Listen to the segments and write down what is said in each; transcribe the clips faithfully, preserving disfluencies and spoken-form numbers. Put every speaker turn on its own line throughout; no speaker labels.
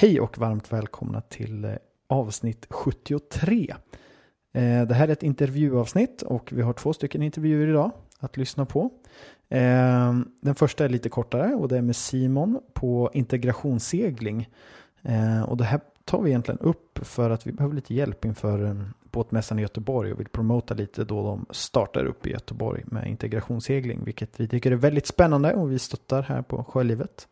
Hej och varmt välkomna till avsnitt sjuttiotre. Det här är ett intervjuavsnitt och vi har två stycken intervjuer idag att lyssna på. Den första är lite kortare och det är med Simon på integrationssegling. Och det här tar vi egentligen upp för att vi behöver lite hjälp inför båtmässan i Göteborg och vill promota lite då de startar upp i Göteborg med integrationssegling, vilket vi tycker är väldigt spännande och vi stöttar här på Sjölivet.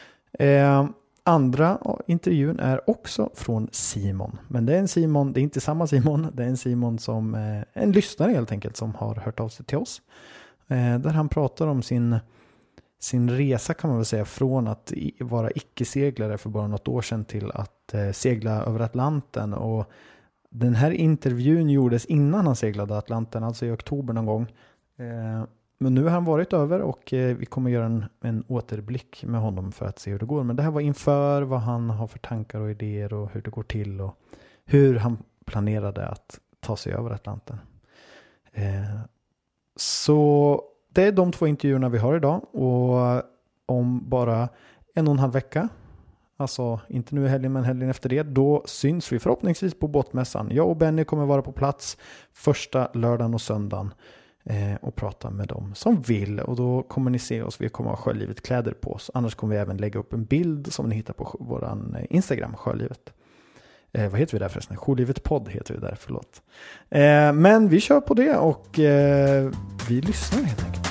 Andra intervjun är också från Simon. Men det är en Simon, det är inte samma Simon. Det är en Simon som är en lyssnare helt enkelt som har hört av sig till oss. Där han pratar om sin, sin resa kan man väl säga från att vara icke-seglare för bara något år sedan till att segla över Atlanten. Och den här intervjun gjordes innan han seglade Atlanten, alltså i oktober någon gång. Men nu har han varit över och vi kommer göra en, en återblick med honom för att se hur det går. Men det här var inför vad han har för tankar och idéer och hur det går till och hur han planerade att ta sig över Atlanten. Eh, så det är de två intervjuerna vi har idag och om bara en och en halv vecka, alltså inte nu i helgen men helgen efter det, då syns vi förhoppningsvis på båtmässan. Jag och Benny kommer vara på plats första lördagen och söndagen. Eh, och prata med dem som vill och då kommer ni se oss, vi kommer ha Sjölivet kläder på oss, annars kommer vi även lägga upp en bild som ni hittar på våran Instagram, Sjölivet. Eh, vad heter vi där förresten? Sjölivet podd heter vi där, förlåt. Eh, men vi kör på det och eh, vi lyssnar helt enkelt.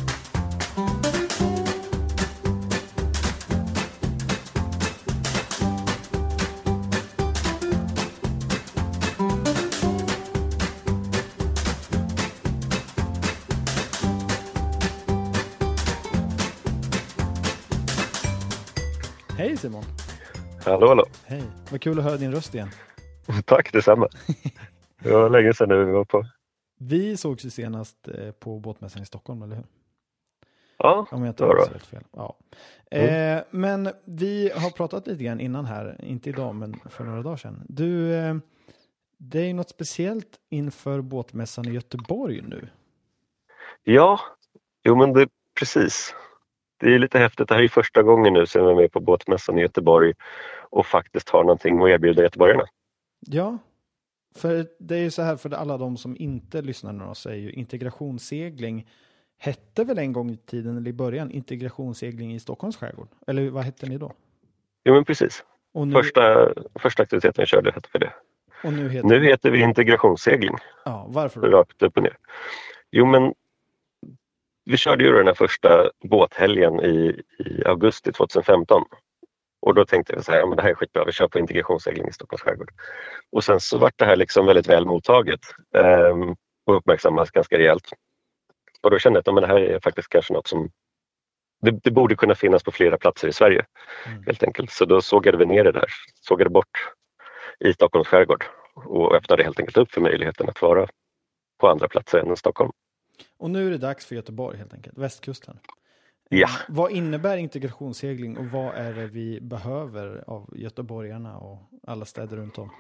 Hej Simon.
Hallå, hallå.
Hej, vad kul att höra din röst igen.
Tack, detsamma. Det var länge sedan nu vi var på.
Vi sågs ju senast på båtmässan i Stockholm, eller hur?
Ja,
om jag inte har helt fel. Ja. Mm. Eh, men vi har pratat lite grann innan här, inte idag men för några dagar sedan. Du, eh, det är ju något speciellt inför båtmässan i Göteborg nu.
Ja, jo men det precis. Det är lite häftigt. Det här är första gången nu som jag är med på båtmässan i Göteborg och faktiskt har någonting att erbjuda göteborgarna.
Ja, för det är ju så här för alla de som inte lyssnar nu så är ju integrationssegling hette väl en gång i tiden eller i början integrationssegling i Stockholms skärgård. Eller vad hette ni då?
Jo men precis. Och nu... första, första aktiviteten jag körde hette för det.
Och nu heter,
nu vi... heter vi integrationssegling.
Ja, varför då?
Rakt upp och ner. Jo men vi körde ju den här första båthelgen i, i augusti tjugohundrafemton. Och då tänkte jag så här, ja men det här är skitbra, vi kör på integrationssegling i Stockholms skärgård. Och sen så var det här liksom väldigt väl mottaget eh, och uppmärksammas ganska rejält. Och då kände jag att men det här är faktiskt kanske något som det, det borde kunna finnas på flera platser i Sverige mm. helt enkelt. Så då sågade vi ner det där, sågade bort i Stockholms skärgård och öppnade helt enkelt upp för möjligheten att vara på andra platser än Stockholm.
Och nu är det dags för Göteborg helt enkelt, västkusten.
Ja.
Vad innebär integrationssegling och vad är det vi behöver av göteborgarna och alla städer runt om?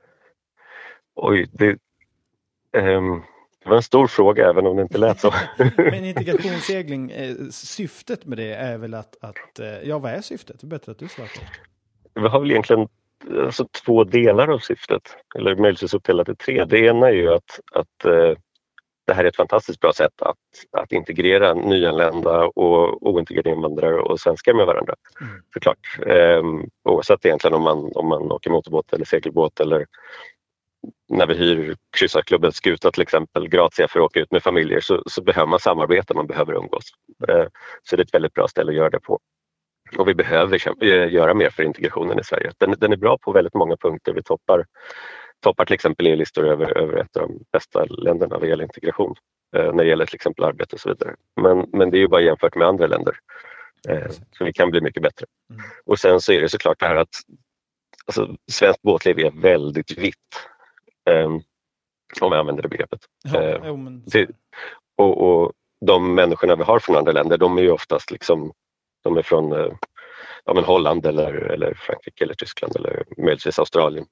Oj, det, um, det var en stor fråga även om det inte lät så.
Men integrationssegling, eh, syftet med det är väl att, att eh, ja vad är syftet? Det är bättre att du svarar på.
Vi har väl egentligen alltså, två delar av syftet, eller möjligtvis uppdelat i tre. Det ena är ju att, att eh, det här är ett fantastiskt bra sätt att, att integrera nyanlända och ointegrerade invandrare och svenskar med varandra. Mm. Såklart. Ehm, oavsett egentligen om man, om man åker motorbåt eller segelbåt eller när vi hyr kryssarklubben Skuta till exempel gratis för att åka ut med familjer så, så behöver man samarbeta, man behöver umgås. Ehm, så det är ett väldigt bra ställe att göra det på. Och vi behöver kämpa, göra mer för integrationen i Sverige. Den, den är bra på väldigt många punkter. Vi toppar toppar till exempel e-listor över, över ett av de bästa länderna vad gäller integration. Eh, när det gäller till exempel arbete och så vidare. Men, men det är ju bara jämfört med andra länder. Eh, så vi kan bli mycket bättre. Mm. Och sen så är det såklart det här att alltså, svensk båtliv är väldigt vitt. Eh, om jag använder det begreppet.
Ja,
eh,
jo, men...
det, och, och de människorna vi har från andra länder, de är ju oftast liksom, de är från eh, ja, men Holland eller, eller Frankrike eller Tyskland eller möjligtvis Australien.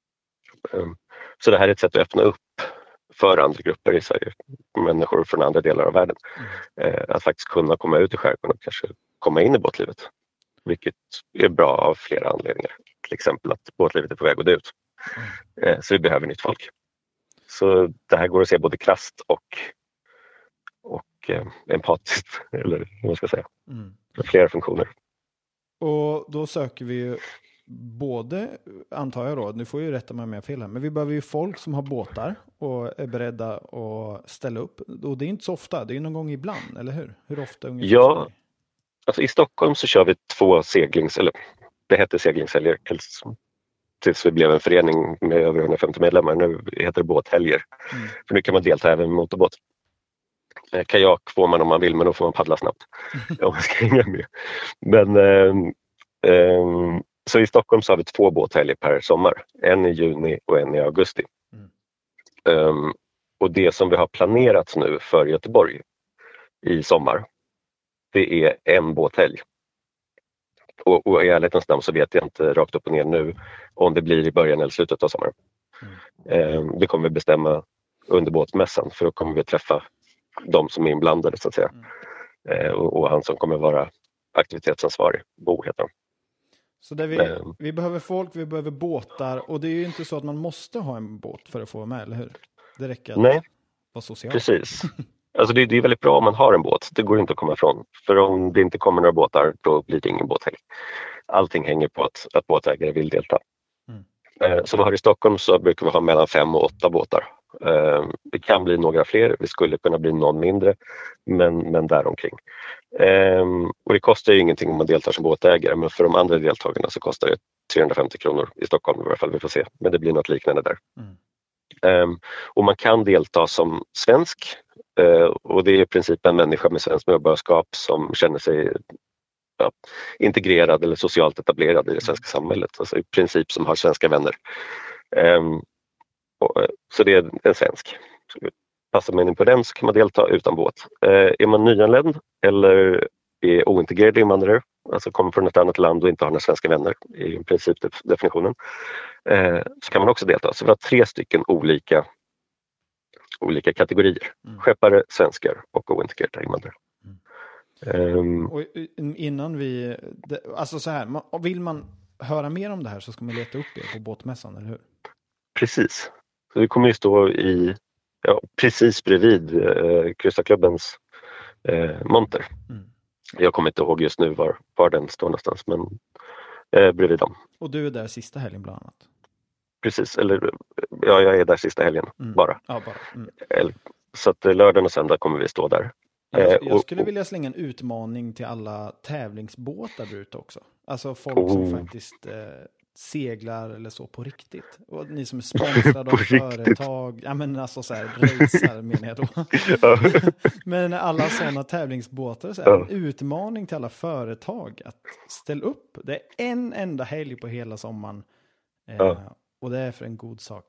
Så det här är ett sätt att öppna upp för andra grupper i Sverige, människor från andra delar av världen, mm. att faktiskt kunna komma ut i skärgården och kanske komma in i båtlivet, vilket är bra av flera anledningar. till exempel att båtlivet är på väg att dö ut. Mm. Så vi behöver nytt folk. Så det här går att se både krasst och, och eh, empatiskt, eller vad man ska säga. Mm. Flera funktioner.
Och då söker vi ju både, antar jag då, nu får jag ju rätta mig om jag har fel här, men vi behöver ju folk som har båtar och är beredda att ställa upp. Och det är inte så ofta, det är någon gång ibland, eller hur? Hur ofta ungefär?
Ja, alltså i Stockholm så kör vi två seglings, eller det hette seglingshelger tills, tills vi blev en förening med över hundrafemtio medlemmar. Nu heter det båthelger. Mm. För nu kan man delta även med motorbåt. Kajak får man om man vill, men då får man paddla snabbt. Om man ska hänga med. Men eh, eh, så i Stockholm så har vi två båthelger per sommar. En i juni och en i augusti. Mm. Um, och det som vi har planerat nu för Göteborg i sommar, det är en båthelg. Och, och i ärlighetens namn så vet jag inte rakt upp och ner nu om det blir i början eller slutet av sommaren. Mm. Um, det kommer vi bestämma under båtmässan, för då kommer vi träffa de som är inblandade så att säga. Mm. Uh, och, och han som kommer vara aktivitetsansvarig, Bo heter han.
Så där vi, um, vi behöver folk, vi behöver båtar, och det är ju inte så att man måste ha en båt för att få vara med, eller hur? Det räcker att
nej,
vara social.
Precis. Alltså det, det är väldigt bra om man har en båt, det går inte att komma ifrån. För om det inte kommer några båtar, då blir det ingen båthelg. Allting hänger på att, att båtägare vill delta. Mm. Eh, så vi har i Stockholm så brukar vi ha mellan fem och åtta båtar. Eh, det kan bli några fler, vi skulle kunna bli någon mindre, men, men däromkring. Eh, och det kostar ju ingenting om man deltar som båtägare, men för de andra deltagarna så kostar det trehundrafemtio kronor i Stockholm i alla fall, vi får se. Men det blir något liknande där. Mm. Um, och man kan delta som svensk, uh, och det är i princip en människa med svensk medborgarskap som känner sig ja, integrerad eller socialt etablerad i det svenska samhället, alltså i princip som har svenska vänner. Um, och, så det är en svensk. Så passar man in på den så kan man delta utan båt. Uh, är man nyanländ eller är ointegrerad invandrare, alltså kommer från ett annat land och inte har några svenska vänner, i i princip definitionen, eh, så kan man också delta. Så vi har tre stycken olika, olika kategorier. Mm. Skeppare, svenskar och ointegrerade invandrare. Mm. Um,
och innan vi, alltså så här, vill man höra mer om det här så ska man leta upp er på båtmässan, eller hur?
Precis. Så vi kommer ju stå i, ja, precis bredvid eh, kryssarklubbens eh, monter. Mm. Jag kommer inte ihåg just nu var, var den står någonstans, men eh, bredvid dem.
Och du är där sista helgen bland annat?
Precis, eller ja, jag är där sista helgen mm. bara.
Ja, bara. Mm.
Så att lördag och söndag kommer vi stå där.
Jag, jag skulle vilja slänga en utmaning till alla tävlingsbåtar där ute också. Alltså folk oh. som faktiskt eh, seglar eller så på riktigt. Och ni som är sponsrade av företag. Ja, men alltså så här, racer menar jag då. Men alla sådana tävlingsbåtar, så här, en utmaning till alla företag att ställa upp. Det är en enda helg på hela sommaren. Eh, ja. Och det är för en god sak.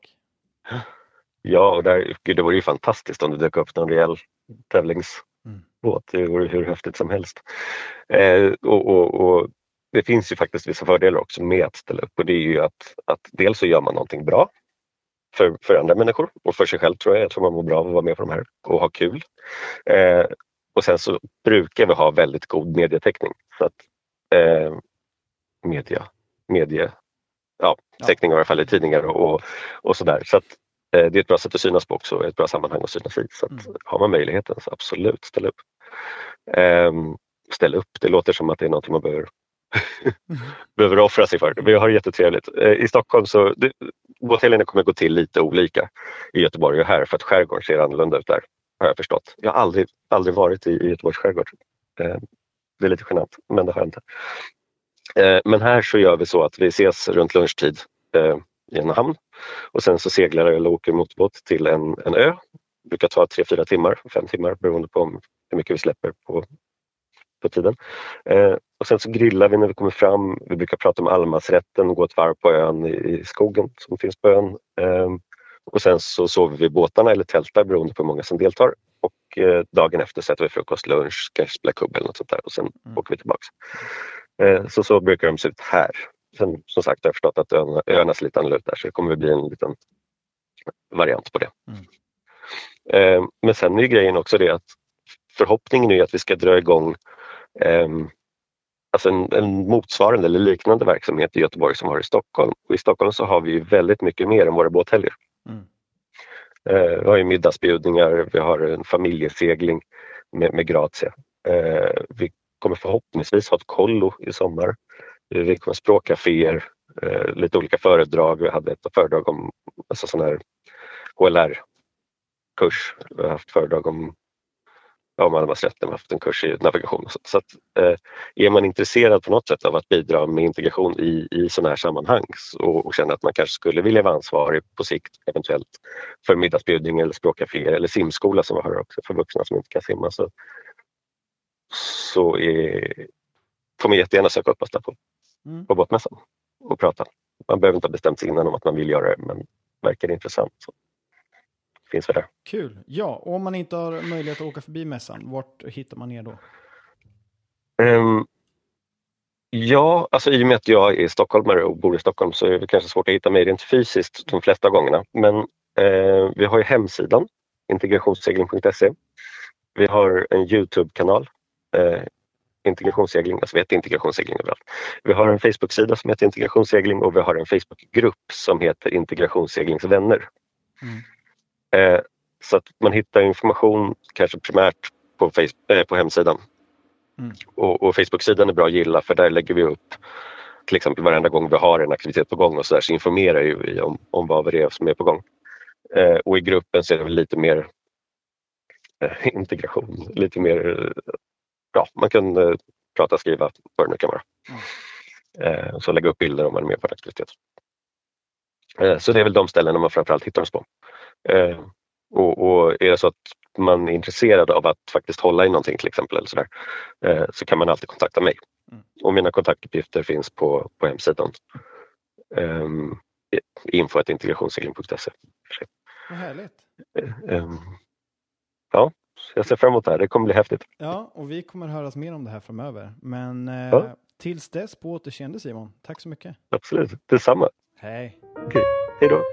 Ja, och där, gud, det vore ju fantastiskt om det dök upp någon rejäl tävlingsbåt. Mm. Det vore hur häftigt som helst. Eh, och, och, och det finns ju faktiskt vissa fördelar också med att ställa upp, och det är ju att, att dels så gör man någonting bra för, för andra människor och för sig själv, tror jag. Jag tror man mår bra av att vara med på de här och ha kul. Eh, och sen så brukar vi ha väldigt god medietäckning. Så att eh, media, media ja, täckning i alla fall i tidningar och, och sådär. Så att eh, det är ett bra sätt att synas på också, ett bra sammanhang att synas i. Så att mm. har man möjligheten så absolut ställ upp. Eh, ställ upp, det låter som att det är något man behöver behöver offra sig för. Vi har jättetrevligt. I Stockholm så båthelgerna kommer gå till lite olika i Göteborg och här, för att skärgården ser annorlunda ut där, har jag förstått. Jag har aldrig, aldrig varit i, i Göteborgs skärgård. Det är lite genant, men det har jag inte. Men här så gör vi så att vi ses runt lunchtid i en hamn, och sen så seglar eller åker motorbåt till en, en ö. Det brukar ta tre, fyra timmar, fem timmar beroende på hur mycket vi släpper på på tiden. Eh, och sen så grillar vi när vi kommer fram. Vi brukar prata om allemansrätten, gå ett varv på ön i, i skogen som finns på ön. Eh, och sen så sover vi i båtarna eller tältar beroende på hur många som deltar. Och eh, dagen efter sätter vi frukost, lunch, kanske spela kubb eller något sånt där, och sen mm. åker vi tillbaka. Eh, så så brukar de se ut här. Sen som sagt har jag förstått att öarna, öarna ser lite annorlunda ut där, så det kommer bli en liten variant på det. Mm. Eh, men sen är ju grejen också det att förhoppningen är att vi ska dra igång Um, alltså en, en motsvarande eller liknande verksamhet i Göteborg som har i Stockholm. Och i Stockholm så har vi ju väldigt mycket mer än våra båthelger. Mm. Eh, vi har ju middagsbjudningar, vi har en familjesegling med, med Grazia. Eh, vi kommer förhoppningsvis ha ett kollo i sommar. Vi kommer språkcaféer, eh, lite olika föredrag. Vi hade ett föredrag om alltså sån här H L R-kurs. Vi har haft föredrag om ja, om allemansrätten, vi har haft en kurs i navigation. Så, så att, eh, är man intresserad på något sätt av att bidra med integration i, i sådana här sammanhang och, och känner att man kanske skulle vilja vara ansvarig på sikt eventuellt för middagsbjudning eller språkcaféer eller simskola som vi har också för vuxna som inte kan simma, så, så är, får man jättegärna söka upp oss där på, mm. på båtmässan och prata. Man behöver inte ha bestämt sig innan om att man vill göra det, men verkar det intressant så finns vi där.
Kul. Ja, och om man inte har möjlighet att åka förbi mässan, vart hittar man er då?
Um, ja, alltså i och med att jag är stockholmare och bor i Stockholm så är det kanske svårt att hitta mig rent fysiskt de flesta gångerna. Men eh, vi har ju hemsidan integrationssegling punkt se. Vi har en YouTube-kanal, eh, integrationssegling, alltså vi heter integrationssegling överallt. Vi har en Facebook-sida som heter integrationssegling och vi har en Facebook-grupp som heter integrationsseglingsvänner. Mm. Eh, så att man hittar information kanske primärt på, Facebook, eh, på hemsidan. Mm. Och, och Facebook-sidan är bra att gilla för där lägger vi upp till exempel varenda gång vi har en aktivitet på gång och så där så informerar ju vi om, om vad det är som är på gång. Eh, och i gruppen så är det väl lite mer eh, integration, lite mer ja, man kan eh, prata, skriva vad det nu kan vara. Mm. Eh, så lägga upp bilder om man är med på en aktivitet. Eh, så det är väl de ställena man framförallt hittar oss på. Eh, och, och är det så att man är intresserad av att faktiskt hålla i någonting till exempel eller sådär, eh, så kan man alltid kontakta mig. Mm. Och mina kontaktuppgifter finns på, på hemsidan. Eh, info at integrationssegling punkt se.
Vad härligt.
Eh, eh, ja, jag ser fram emot det här. Det kommer bli häftigt.
Ja, och vi kommer höras mer om det här framöver. Men eh, ja. Tills dess på återseende Simon. Tack så mycket.
Absolut, detsamma.
Hej.
Okej, hej då.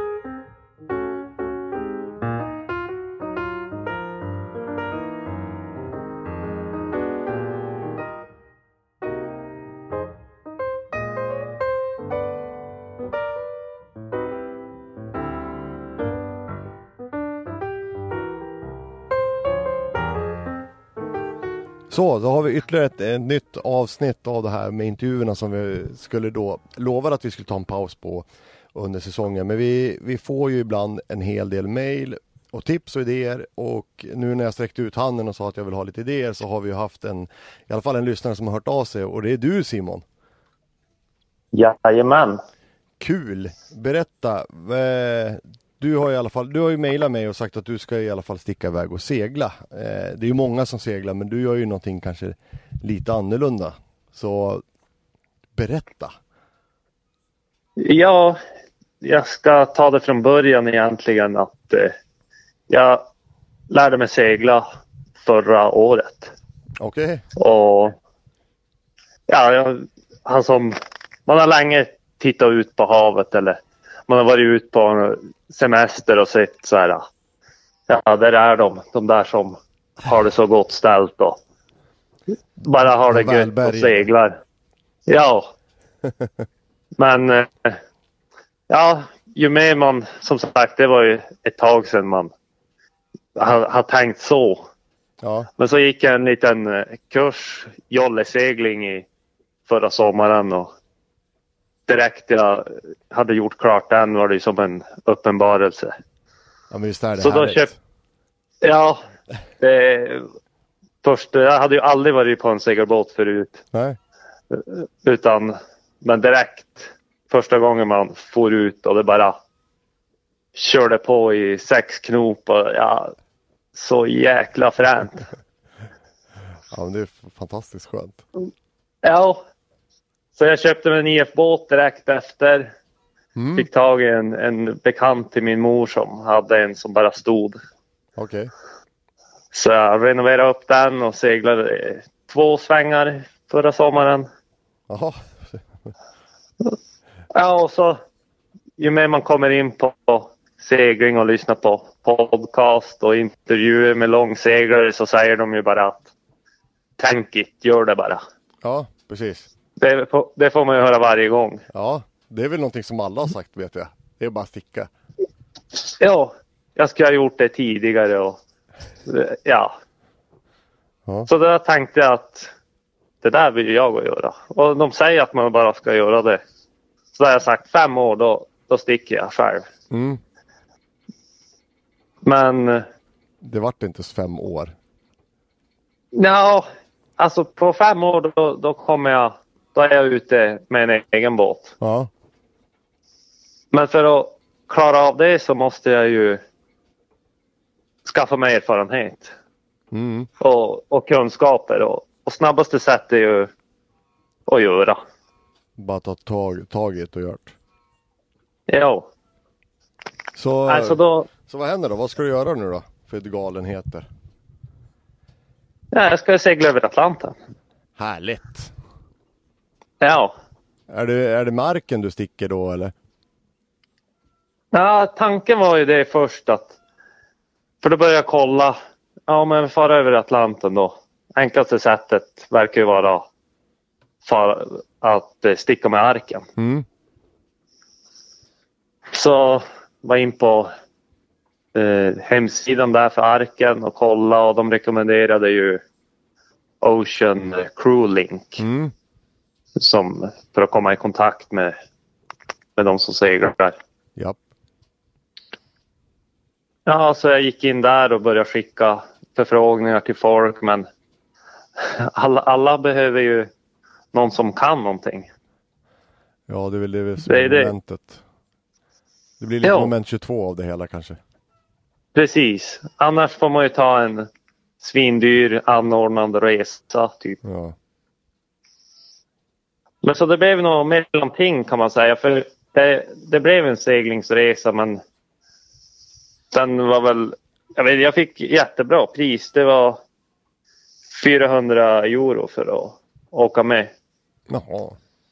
Så, då har vi ytterligare ett, ett nytt avsnitt av det här med intervjuerna som vi skulle då lova att vi skulle ta en paus på under säsongen. Men vi, vi får ju ibland en hel del mejl och tips och idéer, och nu när jag sträckte ut handen och sa att jag vill ha lite idéer så har vi ju haft en, i alla fall en lyssnare som har hört av sig, och det är du Simon.
Jajamän.
Kul, berätta. Du har i alla fall, du har ju mejlat mig och sagt att du ska i alla fall sticka iväg och segla. Det är ju många som seglar, men du gör ju någonting kanske lite annorlunda. Så berätta.
Ja, jag ska ta det från början egentligen att eh, jag lärde mig segla förra året.
Okej. Okay.
Och ja, jag, han som, man har länge tittat ut på havet eller man har varit ut på en semester och sett så här, ja, där är de, de där som har det så gott ställt och bara har det gött och seglar. Ja. Men ja, ju mer man, som sagt, det var ju ett tag sedan man har, har tänkt så.
Ja.
Men så gick jag en liten kurs, jollesegling i förra sommaren, och direkt jag hade gjort klart den var det som en uppenbarelse.
Ja, men just det, det
så då köpt, ja, det, först, jag hade ju aldrig varit på en segelbåt förut.
Nej.
Utan, men direkt första gången man får ut och det bara körde på i sex knop och ja, så jäkla fränt.
Ja, men det är fantastiskt skönt.
Ja. Så jag köpte en I F-båt direkt efter. Mm. Fick tag i en, en bekant till min mor som hade en som bara stod.
Okej. Okay.
Så jag renoverade upp den och seglade två svängar förra sommaren.
Jaha.
Ja, och så ju mer man kommer in på segling och lyssnar på podcast och intervjuer med långseglare så säger de ju bara att tänk it, gör det bara.
Ja. precis.
Det, får- det får man ju höra varje gång.
Ja, det är väl någonting som alla har sagt, vet jag. Det är bara att sticka.
Ja, jag skulle ha gjort det tidigare och ja.
Ja.
Så då tänkte jag att det där vill jag att göra. Och de säger att man bara ska göra det. Så då har jag sagt fem år, då, då sticker jag själv.
Mm.
Men
Det vart inte så fem år.
ja, alltså på fem år då, då kommer jag, då är jag ute med en egen båt.
Ja,
Men för att klara av det så måste jag ju skaffa mig erfarenhet
mm.
och, och kunskaper. Och, och snabbaste sätt är ju att göra.
Bara ta tag, tag i det och gjort.
Ja,
Så,
alltså då,
så vad händer då? Vad ska du göra nu då? För galenheter.
ja, jag ska segla över Atlanten.
Härligt.
Ja.
Är det, är det marken du sticker då eller?
Ja, tanken var ju det först att, för då började jag kolla, ja men fara över Atlanten då. Enklaste sättet verkar ju vara för att eh, sticka med arken.
Mm.
Så var in på eh, hemsidan där för arken och kolla, och de rekommenderade ju Ocean Crew Link
Mm.
som, för att komma i kontakt med, med de som seglar.
Ja.
Ja, så jag gick in där och började skicka förfrågningar till folk, men alla, alla behöver ju någon som kan någonting.
Ja, det är väl det som
Det
är
är det.
momentet. Det blir lite
Jo.
moment tjugotvå av det hela kanske.
Precis. Annars får man ju ta en svindyr anordnande resa typ.
Ja.
Men så det blev nog mellanting kan man säga. För det, det blev en seglingsresa, men den var väl, jag vet, jag fick jättebra pris. Det var fyrahundra euro för att åka med.
Jaha.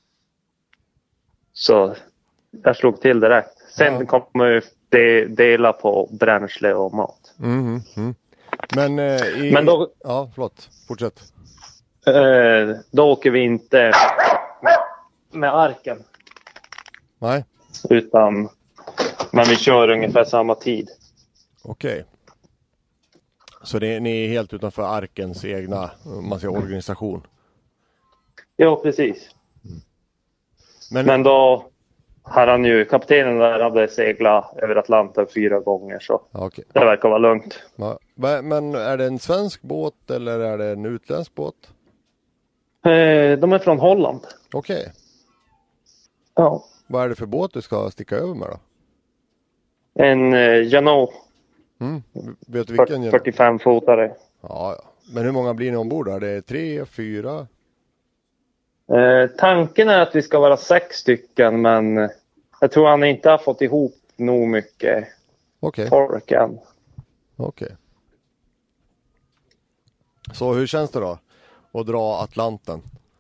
Så jag slog till direkt. Sen
Ja.
kommer ju de, dela på bränsle och mat.
Mm, mm. Men, eh, i...
Men då,
Ja, förlåt. Fortsätt.
eh, då åker vi inte med, med arken.
Nej,
Utan, men vi kör ungefär samma tid.
okej. Så det, ni är helt utanför arkens egna, man säger, organisation.
Ja, precis.
Men,
Men då har han ju, kaptenen där hade seglat över Atlanten fyra gånger, så
ja, okej.
det verkar vara lugnt.
Ja, va- men är det en svensk båt eller är det en utländsk båt?
Eh, de är från Holland.
Okej.
Ja.
Vad är det för båt du ska sticka över med då?
En eh, Janot
Mm. Vet du vilken? genom-
fyrtiofem-fotare.
Ja, ja. Men hur många blir ni ombord? Är det tre, fyra?
Eh, tanken är att vi ska vara sex stycken, men jag tror han inte har fått ihop nog mycket
Okej,
folk än.
okej. Så hur känns det då? Att dra Atlanten?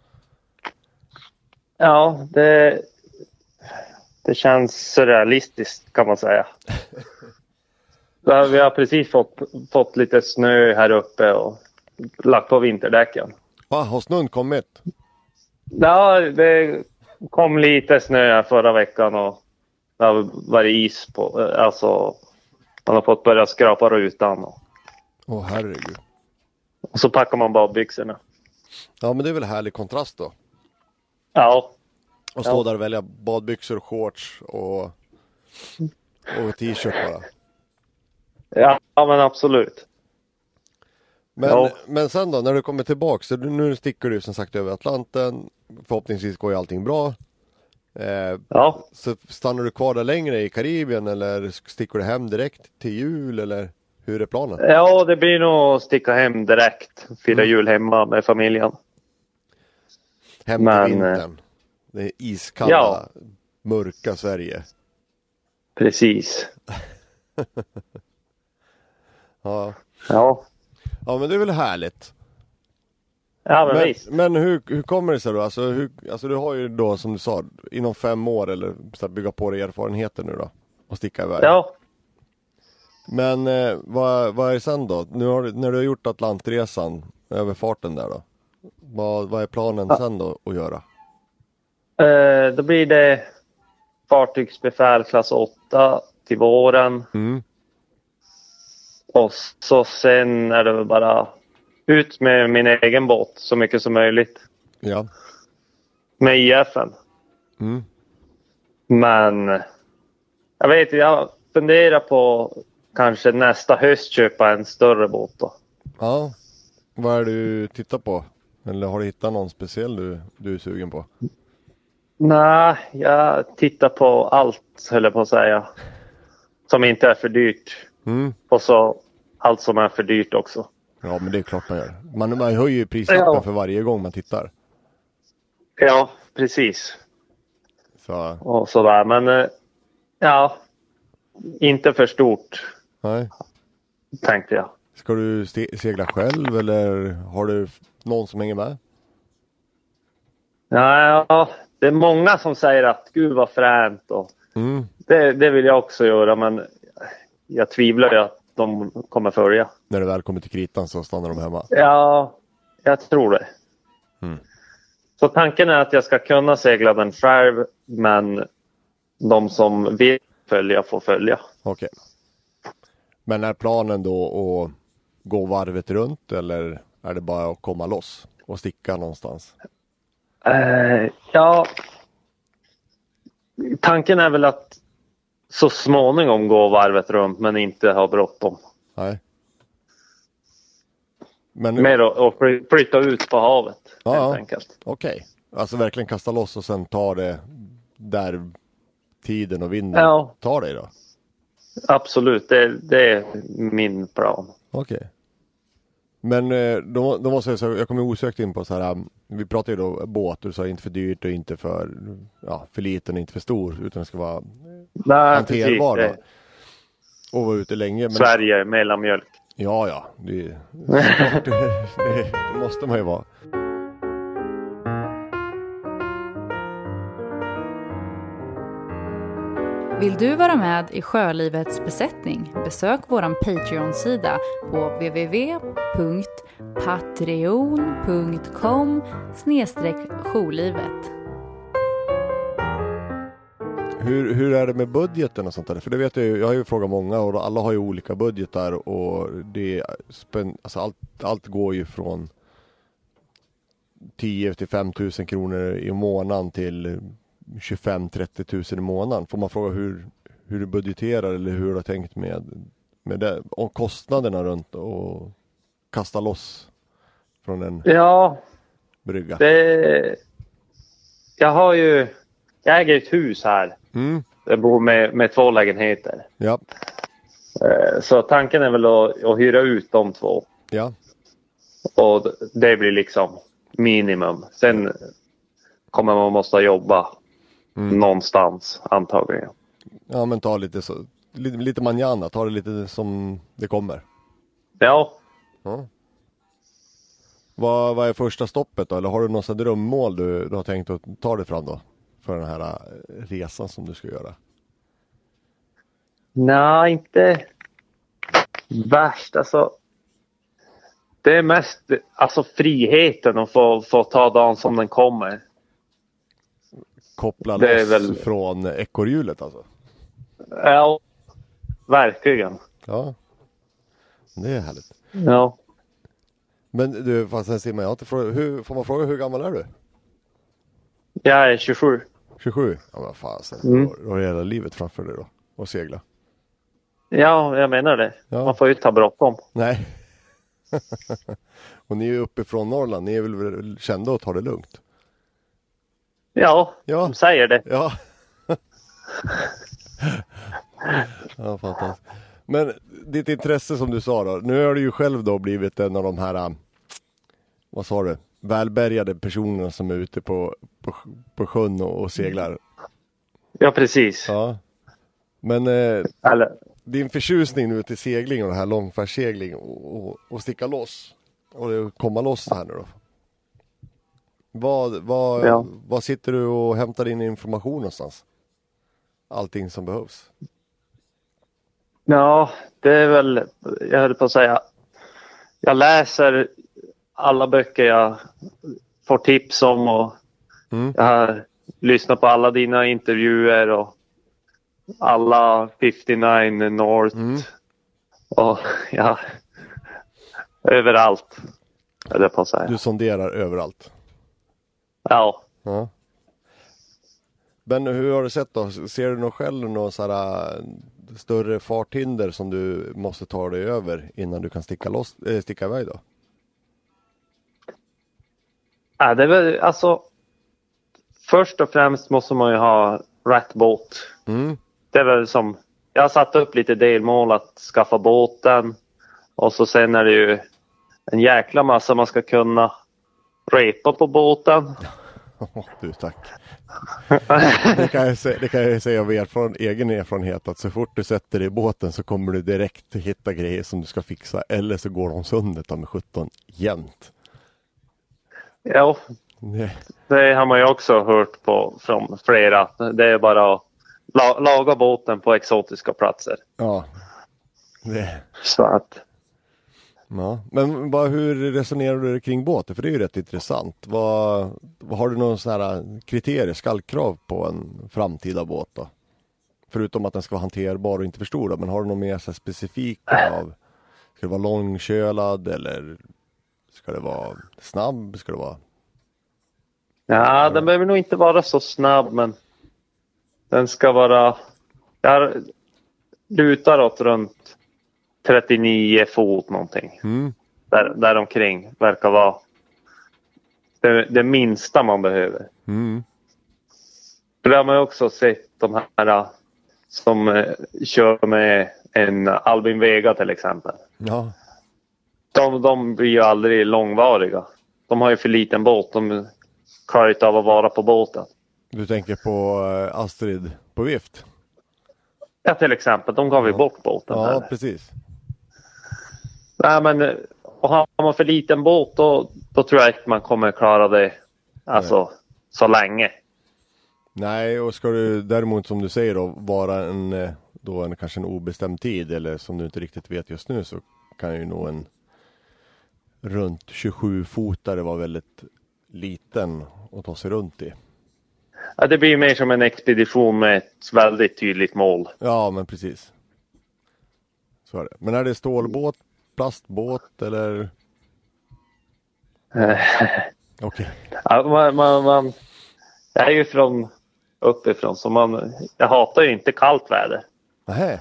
Ja, det, det känns surrealistiskt kan man säga. Vi har precis fått, fått lite snö här uppe och lagt på vinterdäcken.
Va, har snön kommit?
Ja, det kom lite snö här förra veckan och det har varit is på. Alltså, man har fått börja skrapa rutan. Och,
Åh herregud.
och så packar man badbyxorna.
Ja, men det är väl härlig kontrast då?
Ja,
Och stå
Ja.
där och välja badbyxor, shorts och, och t-shirt bara.
ja, ja men absolut.
Men,
Ja.
men sen då, när du kommer tillbaka, så du, nu sticker du som sagt över Atlanten. Förhoppningsvis går ju allting bra. Eh,
Ja,
så stannar du kvar där längre i Karibien eller sticker du hem direkt till jul eller hur är planen?
ja det blir nog att sticka hem direkt. Fira
Mm.
jul hemma med familjen.
Hem till
men,
vintern. Det är iskalla,
ja.
mörka Sverige.
Precis.
Ja.
Ja,
Ja, men det är väl härligt.
ja men,
Men,
visst.
men hur, hur kommer det sig då? Alltså, hur, alltså du har ju då som du sa inom fem år eller så här, bygga på dig erfarenheter nu då och sticka iväg.
Ja,
Men eh, vad, vad är det sen då? Nu har, du- när du har gjort Atlantresan, överfarten där då. Vad, vad är planen
Ja.
sen då att göra?
Eh, då blir det fartygsbefäl klass åtta till våren.
Mm.
Och så sen är det väl bara ut med min egen båt så mycket som möjligt.
Ja.
Med I F:en.
Mm.
Men jag vet jag funderar på kanske nästa höst köpa en större båt då.
Ja. Vad är det du tittar på? Eller har du hittat någon speciell du, du är sugen på?
Nej, jag tittar på allt höll jag på att säga. Som inte är för dyrt.
Mm.
Och så allt som är för dyrt också.
Ja, men det är klart man gör. Man, man höjer ju prislappen
Ja.
för varje gång man tittar.
Ja, precis.
Så,
Och sådär. Men eh, ja, inte för stort
nej.
tänkte jag.
Ska du ste- segla själv eller har du någon som hänger med?
Ja, det är många som säger att gud vad fränt och
Mm.
det, det vill jag också göra men jag tvivlar ju att de kommer följa.
När du väl kommer till kritan så stannar de hemma.
Ja, jag tror det.
Mm.
Så tanken är att jag ska kunna segla den själv men de som vill följa får följa.
Okej. Men är planen då att gå varvet runt eller är det bara att komma loss och sticka någonstans?
Eh, ja, tanken är väl att så småningom gå varvet runt men inte ha bråttom.
Nej. Men
Mer att att fly- flytta ut på havet
Ja,
helt
ja.
enkelt.
okej. Alltså verkligen kasta loss och sen ta det där tiden och vinden
Ja.
tar dig då?
Absolut, det, det är min plan.
Okej. Men eh, då, då måste jag säga, jag kommer osökt in på så här, um, vi pratar ju då båt, du sa inte för dyrt och inte för, ja, för liten och inte för stor, utan det ska vara
Nej,
hanterbar
precis.
då. Och vara ute länge. Men,
Sverige, mellanmjölk.
ja, ja, det, såklart, det, det, det måste man ju vara.
Vill du vara med i Sjölivets besättning? Besök vår Patreon-sida på w w w punkt patreon punkt com snedstreck jourlivet.
Hur, hur är det med budgeten och sånt där? För det vet jag ju, jag har ju frågat många och alla har ju olika budgetar och det är spänn, alltså allt, allt går ju från tio till fem tusen kronor i månaden till tjugofem till trettio tusen i månaden. Får man fråga hur, hur du budgeterar eller hur du har tänkt med, med det? Och kostnaderna runt och kasta loss från en
Ja,
brygga.
det... Jag har ju... Jag äger ett hus här.
Mm,
Jag bor med, med två lägenheter.
ja,
Eh, Så tanken är väl att, att hyra ut de två.
ja.
Och det blir liksom minimum. Sen kommer man måste jobba
Mm.
någonstans antagligen.
Ja, men ta lite så, lite, lite manjana, ta det lite som det kommer.
Ja,
Ja. Vad, vad är första stoppet då? Eller har du något sånt drömmål du, du har tänkt att ta dig fram då? För den här äh, resan som du ska göra.
nej inte värst. Alltså, det är mest alltså, friheten att få, få ta dagen som den kommer.
Koppla
Det är
loss
väl-
från ekorrhjulet alltså.
Ja, verkligen.
Ja, det är härligt.
Ja.
Men du, fast sen Simon, jag har inte frågat, hur, får man fråga hur gammal är du?
Jag är tjugosju.
tjugosju? Ja men fasen,
Mm.
du har hela livet framför dig då. Och segla.
Ja, jag menar det.
Ja.
Man får ju ta bråttom.
Nej. Och ni är ju uppifrån Norrland, ni är väl kända att ta det lugnt?
Ja,
Ja.
de säger det.
Ja. Ja, fantastiskt. Men ditt intresse som du sa då, nu har du ju själv då blivit en av de här, äh, vad sa du, välbärgade personerna som är ute på, på, på sjön och, och seglar.
Ja, precis.
Ja. Men eh,
Eller,
din förtjusning nu till segling och det här långfärdssegling och, och, och sticka loss och komma loss här nu då. Vad, vad,
Ja.
vad sitter du och hämtar in information någonstans? Allting som behövs.
ja, det är väl, jag höll på att säga, jag läser alla böcker jag får tips om. Och
Mm.
jag har lyssnat på alla dina intervjuer och alla femtionio North.
Mm.
Och ja, överallt. Är det på att säga.
Du sonderar överallt.
Ja.
Ja. Men hur har du sett då? Ser du något själv någon sådär större farthinder som du måste ta dig över innan du kan sticka, loss, äh, sticka iväg då?
Ja, det är väl alltså. Först och främst måste man ju ha rätt båt.
Mm.
Det är väl som. Jag har satt upp lite delmål att skaffa båten. Och så sen är det ju en jäkla massa man ska kunna repa på båten.
Oh, du, tack. Det kan jag säga, det kan jag säga av erfaren, egen erfarenhet att så fort du sätter dig i båten så kommer du direkt hitta grejer som du ska fixa. Eller så går de sundet med sjutton jämt.
Ja,
Nej.
det har man ju också hört på från flera. Det är bara att la, laga båten på exotiska platser.
Ja. Det.
Så att.
Ja. Men bara hur resonerar du kring båten? För det är ju rätt intressant. Vad, vad har du någon sån här kriterier, skallkrav på en framtida båt då? Förutom att den ska vara hanterbar och inte för stor då, men har du någon mer så här specifik av, ska det vara långkölad eller ska det vara snabb? Ska det vara?
Ja, den behöver nog inte vara så snabb, men den ska vara. Jag lutar åt runt trettionio fot någonting.
Mm.
Där, där omkring verkar vara det, det minsta man behöver.
Mm.
Det har man ju också sett de här som eh, kör med en Albin Vega till exempel.
Ja.
De, de blir ju aldrig långvariga. De har ju för liten båt. De klarar inte av att vara på båten.
Du tänker på uh, Astrid på vift?
Ja, till exempel. De gav ju bort båten.
Ja,
här.
precis.
Nej, men och har man för liten båt då, då tror jag att man kommer klara det alltså
Nej.
så länge.
Nej, och ska du däremot som du säger då vara en, då en kanske en obestämd tid eller som du inte riktigt vet just nu så kan ju nog en runt tjugosju fotare vara väldigt liten att ta sig runt i.
Ja, det blir mer som en expedition med ett väldigt tydligt mål.
Ja, men precis. Så är det. Men är det stålbåt, plastbåt eller? Okej. Okay.
Ja, man, man, man, jag är ju från uppifrån så man, jag hatar ju inte kallt väder.
Nähä.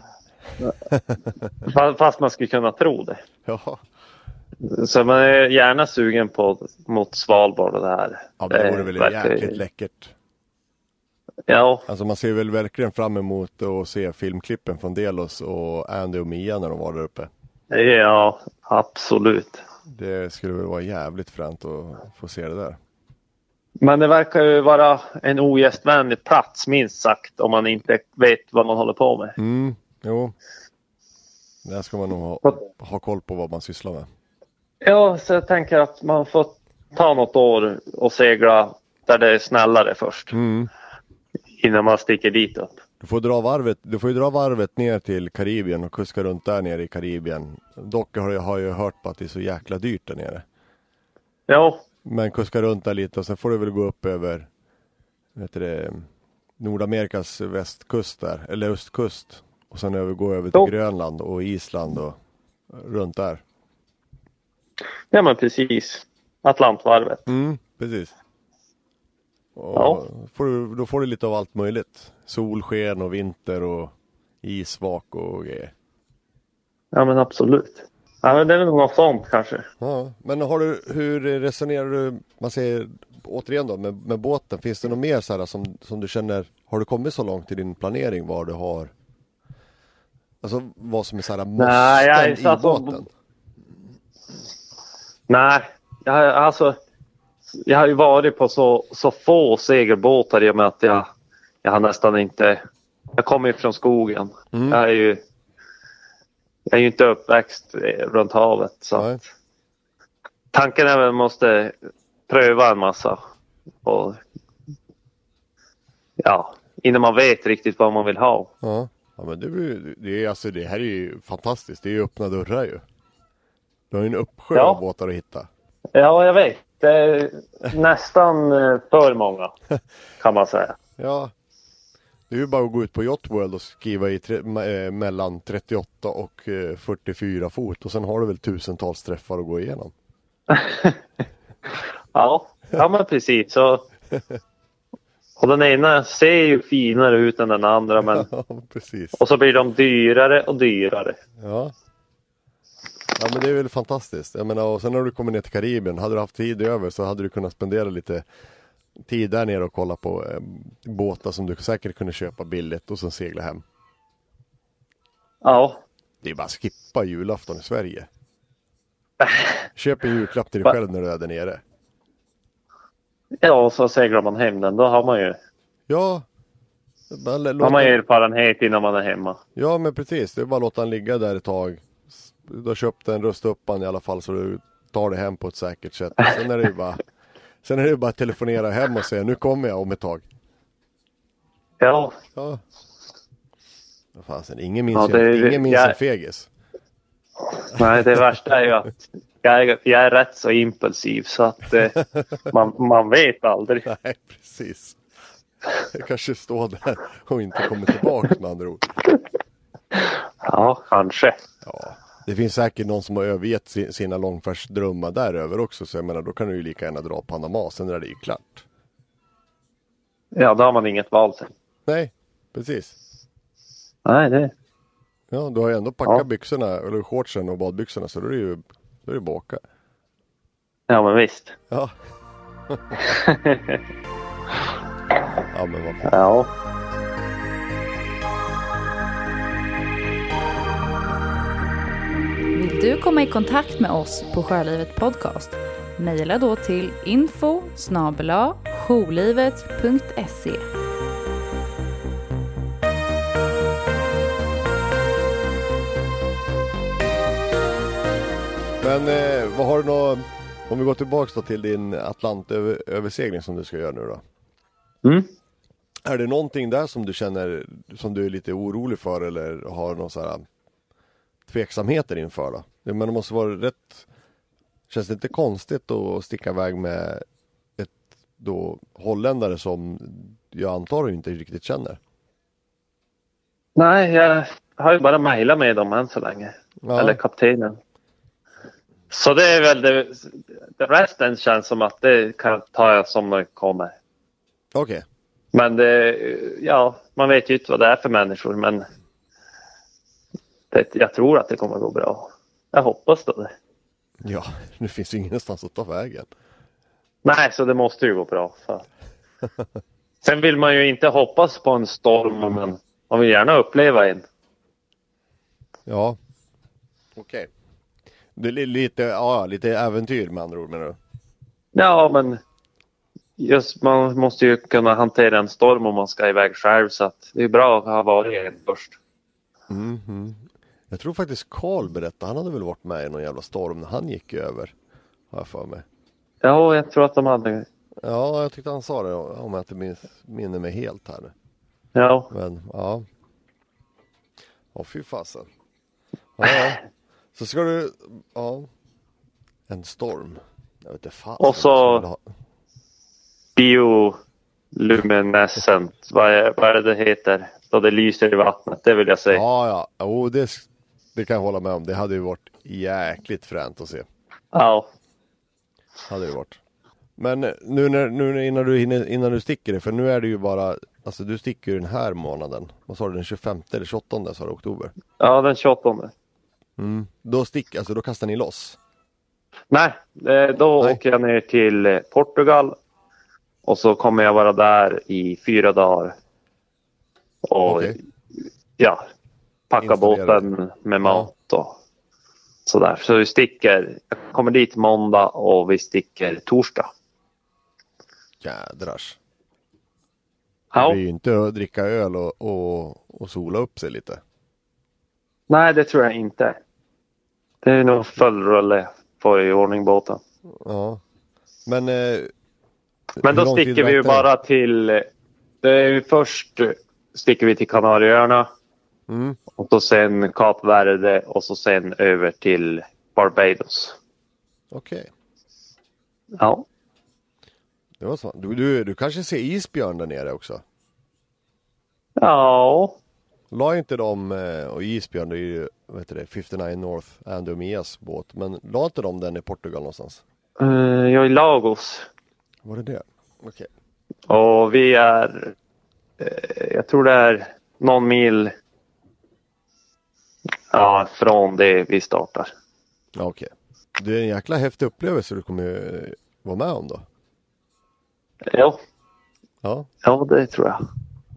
Fast man skulle kunna tro det.
Ja.
Så man är gärna sugen på mot Svalbard och det här.
Ja, men det vore väl
verkar...
jäkligt läckert.
Ja.
Alltså man ser väl verkligen fram emot att se filmklippen från Delos och Andy och Mia när de var där uppe.
Ja, absolut.
Det skulle väl vara jävligt fränt att få se det där.
Men det verkar ju vara en ogästvänlig plats minst sagt om man inte vet vad man håller på med.
Mm, jo. Där ska man nog ha, ha koll på vad man sysslar med.
Ja, så jag tänker att man får ta något år och segla där det är snällare först.
Mm.
Innan man sticker dit upp.
Du får dra varvet, du får ju dra varvet ner till Karibien och kuska runt där nere i Karibien. Dock har jag, har jag hört på att det är så jäkla dyrt där nere.
Ja.
Men kuska runt där lite och sen får du väl gå upp över vet det, Nordamerikas västkust där, eller östkust. Och sen över, gå över till
ja.
Grönland och Island och runt där.
Ja men precis. Atlantvarvet.
Mm, precis. Och
ja.
får du, då får du lite av allt möjligt. Solsken och vinter och isvak och grejer.
Ja men absolut. Ja men det är nog något sånt kanske.
Ja, men har du, hur resonerar du, man säger återigen då med, med båten, finns det något mer så här som, som du känner, har du kommit så långt i din planering vad du har, alltså vad som är så här måsten
Nej, jag är
i
så
båten?
Nej, jag, alltså jag har ju varit på så, så få segelbåtar i och med att jag, jag har nästan inte, jag kommer ju från skogen. Mm. Jag är ju Jag är ju inte uppväxt runt havet så att tanken är väl att man måste pröva en massa och ja, innan man vet riktigt vad man vill ha.
Ja, ja men det, blir, det, är, alltså, det här är ju fantastiskt, det är ju öppna dörrar ju. Du har ju en uppsjö
ja.
av båtar att hitta.
Ja, jag vet. Det är nästan för många, kan man säga.
Ja, det är ju bara att gå ut på Yacht World och skriva i tre, äh, mellan trettioåtta och äh, fyrtiofyra fot och sen har du väl tusentals träffar att gå igenom.
ja, ja, men precis. Så, och den ena ser ju finare ut än den andra, men
ja, precis.
Och så blir de dyrare och dyrare.
Ja. Ja, men det är väl fantastiskt. Jag menar, och sen när du kommer ner till Karibien, hade du haft tid över så hade du kunnat spendera lite tid där nere och kolla på eh, båtar som du säkert kunde köpa billigt och sen segla hem.
Ja.
Det är bara att skippa julafton i Sverige. Köp en julklapp till dig själv när du är där nere.
Ja, och så seglar man hem den. Då har man ju...
Ja.
Bara låta... har man ju erfarenhet innan man är hemma.
Ja, men precis. Det är bara att låta den ligga där ett tag. Du har köpt den, rösta upp den i alla fall så du tar det hem på ett säkert sätt. Sen är det ju bara, sen är det bara att telefonera hem och säga nu kommer jag om ett tag.
Ja.
Ja. Vad fan, sen, ingen minns,
ja,
ju, ingen minns
jag...
en fegis.
Nej, det värsta är ju att jag är, jag är rätt så impulsiv så att eh, man, man vet aldrig.
Nej, precis. Jag kanske står där och inte kommer tillbaka med andra ord.
Ja, kanske.
Ja, det finns säkert någon som har övergett sina långfärdsdrömmar däröver också. Så jag menar, då kan du ju lika gärna dra Panama, sen är det ju klart.
Ja, då har man inget val sen.
Nej, precis.
Nej, det...
Ja, du har ju ändå packat ja. byxorna, eller shortsen och badbyxorna, så då är det ju, då är det baka.
Ja, men visst.
Ja. Ja, men vad fan.
Ja.
Vill du komma i kontakt med oss på Sjölivet Podcast? Maila då till info snabel-a jourlivet punkt se.
Men eh, vad har du nå, om vi går tillbaka då till din Atlantöversegling som du ska göra nu då?
Mm.
Är det någonting där som du känner som du är lite orolig för eller har någon så här tveksamheter inför då? Men det måste vara rätt, känns det inte konstigt att sticka iväg med ett då holländare som jag antar inte riktigt känner?
Nej, jag har ju bara mejlat med dem än så länge. Ja. Eller kaptenen. Så det är väl det, det resten känns som att det kan ta jag som det kommer.
Okej. Okay.
Men det, ja, man vet ju inte vad det är för människor, men det, jag tror att det kommer att gå bra. Jag hoppas då det.
Ja, det finns ju ingenstans att ta vägen.
Nej, så det måste ju gå bra. Så. Sen vill man ju inte hoppas på en storm, men man vill gärna uppleva en.
Ja, okej. Okay. Det är lite, ja, lite äventyr med andra ord, menar du?
Ja, men just man måste ju kunna hantera en storm om man ska iväg själv, så att det är bra att ha varit en först.
Mm-hmm. Jag tror faktiskt Carl berättade, han hade väl varit med i någon jävla storm när han gick över, har jag för mig.
Ja, jag tror att de hade.
Ja, jag tyckte han sa det, om jag inte minns, minner mig helt här nu.
Ja.
Men, ja. Åh, fy fasen. Ja, ja. Så ska du, ja, en storm. Jag vet inte fan.
Och så bioluminescent, vad är, vad är det det heter? Då det lyser i vattnet, det vill jag säga.
Ja, ja, oh, det, det kan jag hålla med om. Det hade ju varit jäkligt fränt att se.
Ja.
Hade det varit. Men nu, när, nu innan, du, innan du sticker det, för nu är det ju bara, alltså du sticker ju den här månaden. Vad sa du, den tjugofemte eller tjugoåttonde, sa du, oktober?
Ja, den tjugoåttonde.
Mm. Då stick, alltså då kastar ni loss?
Nej, då
Nej.
åker jag ner till Portugal och så kommer jag vara där i fyra dagar och okay. ja, packa båten med mat ja. och sådär. Så vi sticker, jag kommer dit måndag och vi sticker torsdag.
Jädrars.
Ja.
Det blir ju inte att dricka öl och, och, och sola upp sig lite.
Nej, det tror jag inte. Det är nog full rulle för i ordning båten.
Ja. Men eh,
Men då sticker vi ju bara till det är ju först sticker vi till Kanarieöarna.
Mm.
Och så sen Kap Verde och så sen över till Barbados.
Okej. Okay.
Ja.
Det var så. Du, du, du kanske ser isbjörn där nere också?
Ja.
La inte de, och isbjörn det är ju, vad heter det, femtionio North Andy Mias båt, men la inte de den i Portugal någonstans?
Uh, jag är i Lagos.
Var det det? Okej. Okay.
Och vi är, uh, jag tror det är någon mil ja, från det vi startar.
Ja, okej. Okay. Det är en jäkla häftig upplevelse du kommer vara med om då?
Ja.
Ja,
ja det tror jag.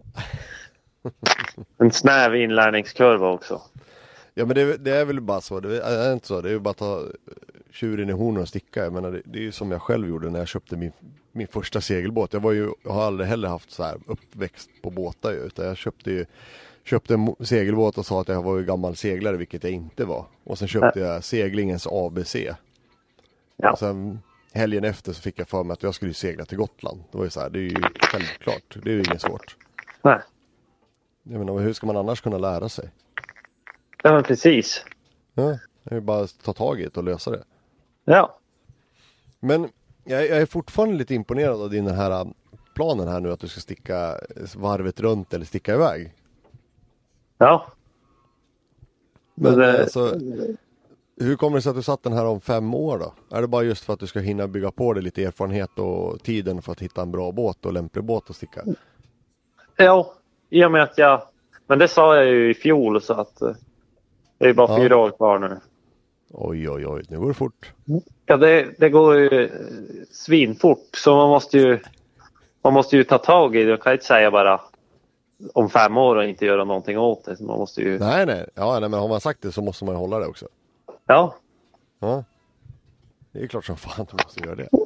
En snäv inlärningskurva också.
Ja, men det, det är väl bara så. Det är inte så. Det är ju bara att ta tjuren i hornen och sticka. Jag menar, det, det är ju som jag själv gjorde när jag köpte min, min första segelbåt. Jag var ju, jag har aldrig heller haft så här uppväxt på båtar ju, utan jag köpte ju köpte en segelbåt och sa att jag var ju gammal seglare, vilket jag inte var. Och sen köpte jag seglingens A B C. Ja. Och sen helgen efter så fick jag för mig att jag skulle segla till Gotland. Det var ju så här, det är ju självklart. Det är ju inget svårt.
Nej.
Jag menar, hur ska man annars kunna lära sig?
Ja, men precis.
Ja, det är bara att ta tag i det och lösa det.
Ja.
Men jag, jag är fortfarande lite imponerad av din här planen här nu, att du ska sticka varvet runt eller sticka iväg.
Ja.
Men det... alltså, hur kommer det sig att du satt den här om fem år då? Är det bara just för att du ska hinna bygga på dig lite erfarenhet och tiden för att hitta en bra båt och lämplig båt att sticka?
Ja, i och med att jag... Men det sa jag ju i fjol, så att det är bara ja. fyra år kvar nu.
Oj, oj, oj. Nu går det fort.
Ja, det, det går ju svinfort. Så man måste ju man måste ju ta tag i det. Jag kan inte säga bara om fem år och inte göra någonting åt det. Man måste ju...
Nej, nej. Ja, nej, men har man sagt det så måste man ju hålla det också.
Ja.
Ja. Det är klart som fan att man måste göra det.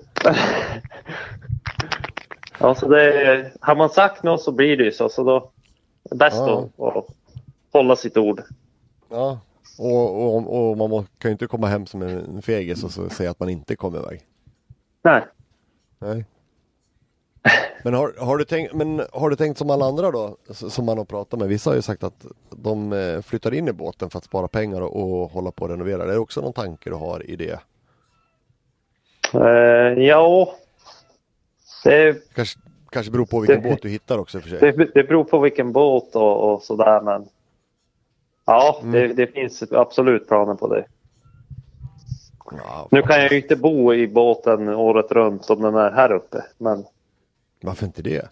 Ja, så det, har man sagt något så blir det ju så. Så då är det bäst ja. att, att hålla sitt ord.
Ja, och, och, och man må, kan ju inte komma hem som en fegis och så säga att man inte kommer iväg.
Nej.
Nej. Men har, har, du tänkt, men har du tänkt som alla andra då, som man har pratat med? Vissa har ju sagt att de flyttar in i båten för att spara pengar och, och hålla på att renovera. Det är också någon tanke du har i det?
Uh, ja. Det,
kanske, kanske beror på vilken
det,
båt du hittar också för sig.
Det, det beror på vilken båt och, och sådär, men ja, mm. det, det finns absolut planer på det. Ja, nu kan jag ju inte bo i båten året runt om den är här uppe, men...
Varför inte det?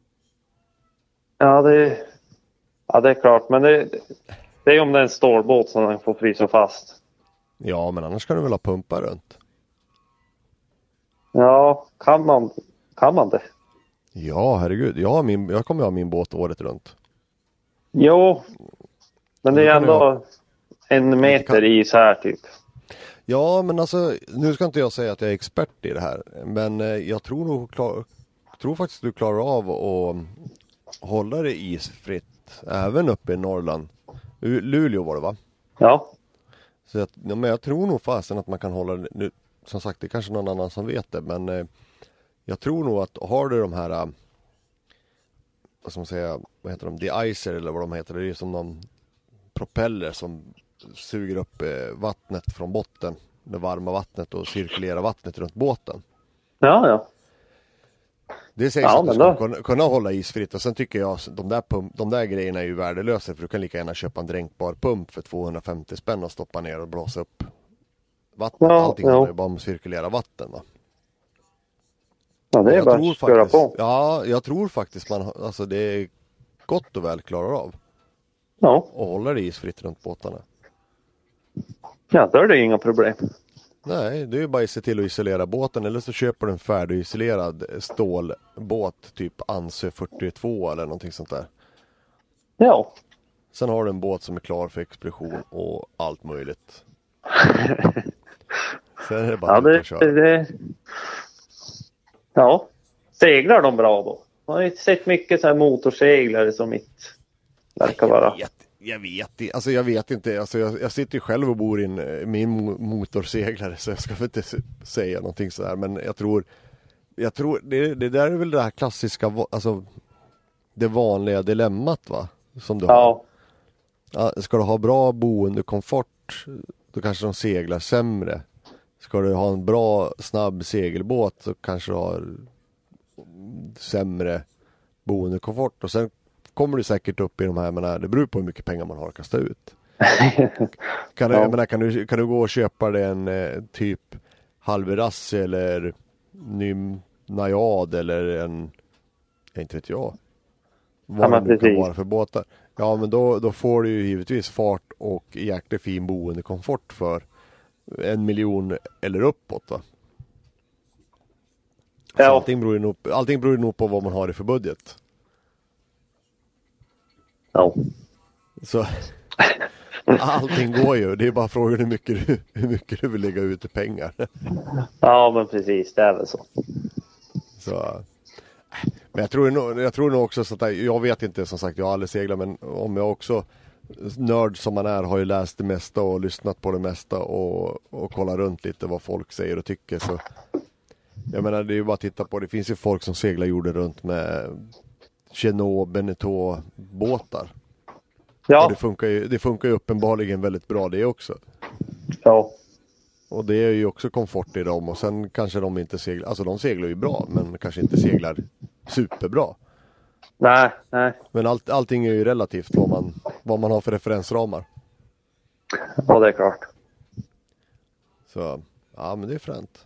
Ja, det, ja, det är klart, men det, det är om det är en stålbåt som den får frysa fast.
Ja, men annars kan du väl ha pumpar runt?
Ja, kan man, kan man det?
Ja, herregud. Jag, har min, jag kommer ha min båt året runt.
Jo, men det är ändå ha... en meter kan... is här typ.
Ja, men alltså, nu ska inte jag säga att jag är expert i det här. Men jag tror nog klar, tror faktiskt du klarar av att hålla det isfritt. Även uppe i Norrland. Luleå var det, va?
Ja.
Så att, ja, men jag tror nog fasen att man kan hålla det. Nu, som sagt, det är kanske någon annan som vet det. Men eh, jag tror nog att har du de här... Äh, vad ska man säga? Vad heter de? De-icer eller vad de heter. Det är som någon propeller som... suger upp eh, vattnet från botten, det varma vattnet, och cirkulerar vattnet runt båten.
Ja, ja.
Det sägs ja, att du ska kunna, kunna hålla isfritt, och sen tycker jag att de där, pump, de där grejerna är ju värdelösa, för du kan lika gärna köpa en dränkbar pump för tvåhundrafemtio spänn och stoppa ner och blåsa upp vattnet. Ja, allting ja. är bara om att cirkulera vatten, va?
Ja, det är bara att köra på.
Ja, jag tror faktiskt man, alltså det är gott och väl klarar av.
Ja.
Och håller det isfritt runt båtarna.
Ja, då är det inga problem.
Nej, det är ju bara att se till att isolera båten, eller så köper du en färdigisolerad stålbåt, typ Ansö fyrtiotvå eller någonting sånt där.
Ja.
Sen har du en båt som är klar för expedition och allt möjligt. Sen är det bara
ja, det,
att köra.
Det... Ja, seglar de bra då? Man har ju sett mycket så här motorseglare som mitt verkar vara.
Jag vet, jag vet, alltså jag vet inte. Alltså jag, jag sitter ju själv och bor i en, min motorseglare, så jag ska väl inte säga någonting så här. Men jag tror, jag tror det, det där är väl det här klassiska, alltså det vanliga dilemmat, va? Som du
ja.
har. Ja, ska du ha bra boendekomfort, då kanske de seglar sämre. Ska du ha en bra, snabb segelbåt, så kanske du har sämre boendekomfort. Och sen kommer du säkert upp i de här, menar, det beror på hur mycket pengar man har att kasta ut. Kan, ja. jag menar, kan, du, kan du gå och köpa dig en eh, typ Halverassi eller ny Najad eller en, jag inte vet jag, vad ja, det kan vara för båtar. Ja, men då, då får du ju givetvis fart och jäkligt fin boendekomfort för en miljon eller uppåt, va? Ja. Så allting beror ju nog, allting beror ju nog på vad man har i för budget.
Ja.
Så allting går ju. Det är bara frågan hur mycket du, hur mycket du vill lägga ut i pengar.
Ja, men precis. Det är väl så.
Så men jag tror nog, jag tror nog också så att jag vet inte, som sagt, jag har aldrig seglat, men om jag också, nörd som man är, har ju läst det mesta och lyssnat på det mesta och, och kollat runt lite vad folk säger och tycker, så jag menar, det är ju bara att titta på, det finns ju folk som seglar jorden runt med Chenot, Beneteau båtar. Ja. Och det funkar ju, det funkar ju uppenbarligen väldigt bra det också.
Ja.
Och det är ju också komfort i dem, och sen kanske de inte seglar, alltså de seglar ju bra, men kanske inte seglar superbra.
Nej, nej.
Men allt, allting är ju relativt vad man, vad man har för referensramar.
Ja, det är klart.
Så, ja, men det är fränt.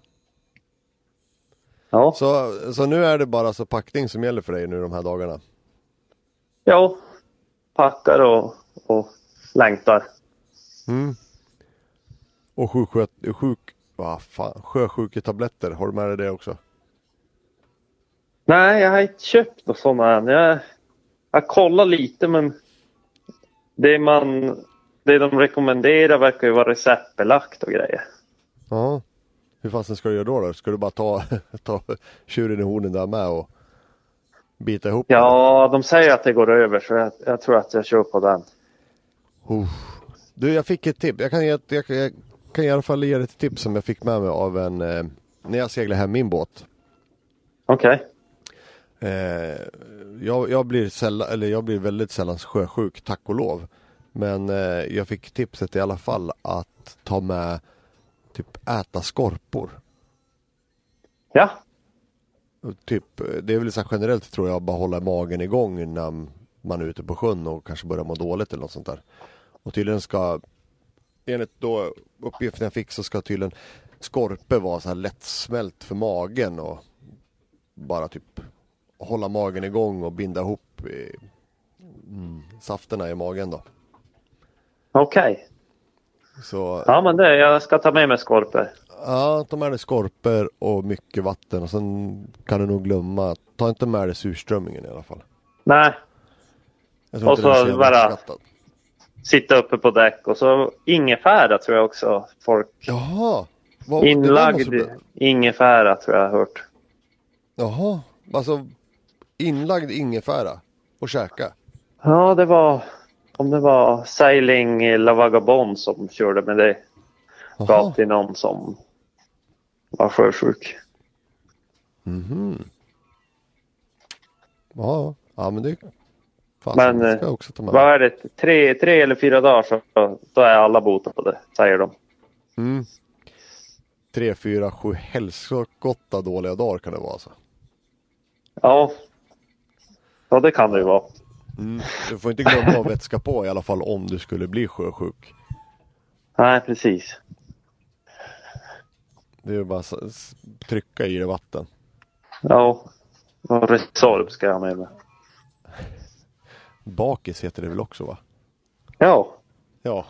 Ja.
Så, så nu är det bara så packning som gäller för dig nu de här dagarna?
Ja, packar och, och längtar.
Mm. Och sjuk, sjuk, vad fan, sjösjuketabletter, har du med dig det också?
Nej, jag har inte köpt något sådana än. Jag, jag kollar lite, men det man, det de rekommenderar verkar ju vara receptbelagt och grejer.
Ja. Hur fasen ska du göra då då? Ska du bara ta, ta tjuren i hornen där med och bita ihop?
Ja, eller? De säger att det går över, så jag, jag tror att jag kör på den.
Uh. Du, jag fick ett tips. Jag kan, jag, jag, jag kan i alla fall ge ett tips som jag fick med mig av en, eh, när jag seglade hem min båt.
Okej. Okay.
Eh, jag, jag, blir sällan, eller jag blir väldigt sällan sjösjuk, tack och lov. Men eh, jag fick tipset i alla fall att ta med typ äta skorpor.
Ja.
Typ, det är väl så här generellt, tror jag, bara hålla magen igång när man är ute på sjön och kanske börjar må dåligt eller något sånt där. Och tydligen ska, enligt då uppgiften jag fick, så ska tydligen skorpe vara så här lättsmält för magen och bara typ hålla magen igång och binda ihop i, mm, safterna i magen då.
Okej. Okay.
Så,
ja, men det, jag ska ta med mig skorpor.
Ja, ta med dig skorpor och mycket vatten, och sen kan du nog glömma, ta inte med dig surströmmingen i alla fall.
Nej. Och så, så bara uppskattad. Sitta uppe på däck, och så ingefära tror jag också folk.
Jaha. Vad,
inlagd ingefära tror jag har hört.
Jaha, alltså inlagd ingefära och käka.
Ja, det var, om det var Sailing La Vagabond som körde med det. Gav till någon som var sjösjuk.
Mhm. Ja, ja, men det fan,
men
ska jag också ta med.
Vad är det? Tre, tre eller fyra dagar så då är alla botade, säger de.
Mm. Tre, fyra, sju hälsogotta dåliga dagar kan det vara alltså.
Ja. Ja, det kan det ju vara.
Mm. Du får inte glömma att vätska på i alla fall om du skulle bli sjösjuk.
Nej, precis.
Det är bara att trycka i det vatten.
Ja, och Resorb ska jag med mig.
Bakis heter det väl också, va?
Ja.
Ja.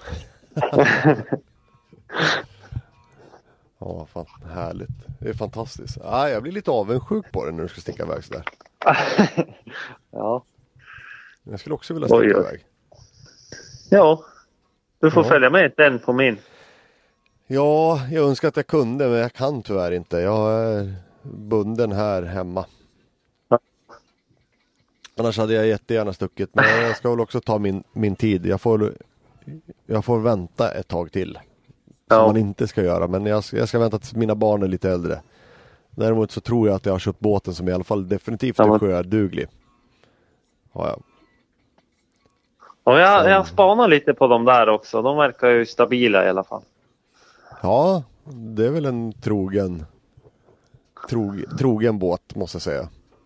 Ja, fan, härligt. Det är fantastiskt. Ah, jag blir lite avundsjuk på det när du ska sticka iväg sådär.
Ja.
Jag skulle också vilja sticka Oj, iväg.
Ja, du får
ja.
följa med den på min.
Ja, jag önskar att jag kunde, men jag kan tyvärr inte. Jag är bunden här hemma. Ja. Annars hade jag jättegärna stuckit, men jag ska väl också ta min, min tid. Jag får, jag får vänta ett tag till. Som ja. man inte ska göra, men jag, jag ska vänta tills mina barn är lite äldre. Däremot så tror jag att jag har köpt båten som i alla fall definitivt är ja, men... sjöduglig. Ja, ja.
Och jag, jag spanar lite på dem där också. De verkar ju stabila i alla fall.
Ja, det är väl en trogen trog, trogen båt måste jag säga.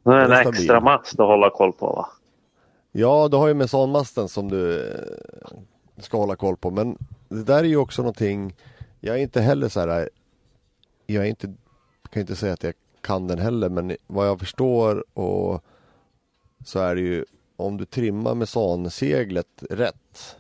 Det är en
Den är
extra
stabil.
mast att hålla koll på, va?
Ja, du har ju mesanmasten som du eh, ska hålla koll på. Men det där är ju också någonting. Jag är inte heller så här. Jag är inte, kan inte säga att jag kan den heller. Men vad jag förstår och så är det ju. Om du trimmar mesanseglet rätt.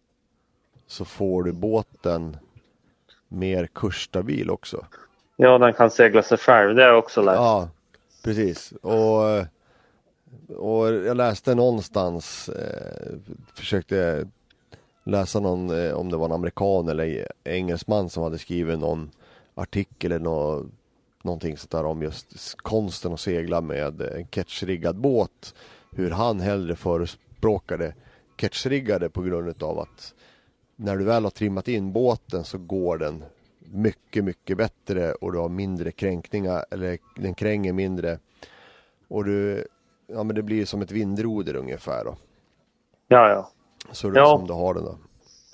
Så får du båten mer kursstabil också.
Ja, den kan segla sig själv. Det är också lätt.
Ja, precis. Och, och jag läste någonstans, eh, försökte läsa någon, eh, om det var en amerikan eller engelsman som hade skrivit någon artikel eller nå, någonting sånt där om just konsten att segla med en catchriggad båt. Hur han hellre förespråkade catchriggade på grund av att när du väl har trimmat in båten så går den mycket, mycket bättre och du har mindre kränkningar, eller den kränger mindre och du, ja men det blir som ett vindroder ungefär då.
Ja, ja.
Så det är
Ja.
som du har den då.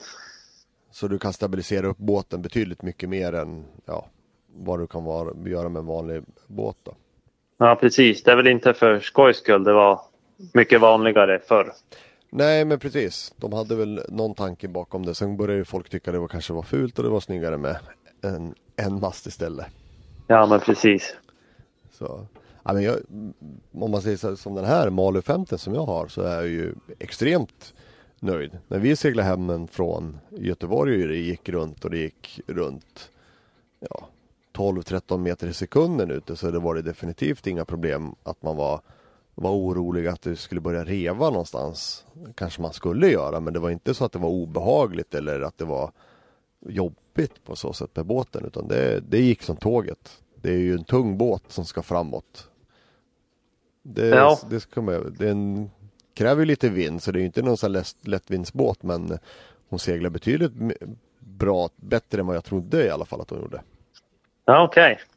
Så du kan stabilisera upp båten betydligt mycket mer än ja, vad du kan vara, göra med en vanlig båt då.
Ja, precis. Det är väl inte för skojs skull. Det var mycket vanligare förr.
Nej, men precis. De hade väl någon tanke bakom det. Sen började ju folk tycka det var, kanske var fult och det var snyggare med en, en mast istället.
Ja, men precis.
Så, ja, men jag, om man säger så, som den här Malu femton som jag har så är jag ju extremt nöjd. När vi seglade hem från Göteborg och det gick runt och det gick runt ja, tolv tretton meter i sekunden ute så det var det definitivt inga problem att man var var orolig att det skulle börja reva någonstans. Kanske man skulle göra, men det var inte så att det var obehagligt eller att det var jobbigt på så sätt med båten, utan det, det gick som tåget. Det är ju en tung båt som ska framåt. Det,
Ja.
det, ska man, det är en, kräver ju lite vind, så det är ju inte någon sån lätt, lättvindsbåt, men hon seglar betydligt bra, bättre än vad jag trodde i alla fall att hon gjorde.
Ja, okej. Okay.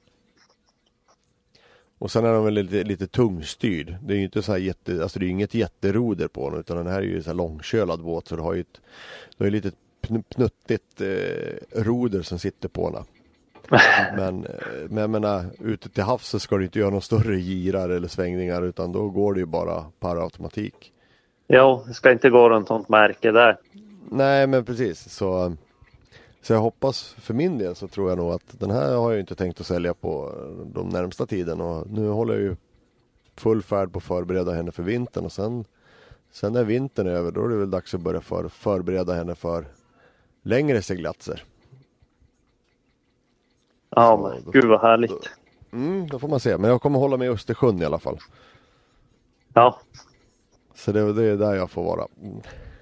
Och sen är de väl lite, lite tungstyrd. Det är ju inte så här jätte, alltså det är inget jätteroder på den, utan den här är ju så här långkölad båt, så du har ju ett, du har ju lite pnuttigt eh, roder som sitter på den. Men, men jag menar, ute till havs så ska du inte göra någon större girar eller svängningar, utan då går det ju bara per automatik.
Jo, det ska inte gå runt något märke där.
Nej, men precis. Så, så jag hoppas, för min del så tror jag nog att den här har jag inte tänkt att sälja på de närmsta tiden. Och nu håller jag ju full färd på att förbereda henne för vintern. Och sen, sen när vintern är över, då är det väl dags att börja för, förbereda henne för längre seglatser.
Ja,
Så,
men
då,
gud vad härligt.
Då, mm, då får man se. Men jag kommer hålla mig i Östersjön i alla fall.
Ja.
Så det, det är där jag får vara. Mm.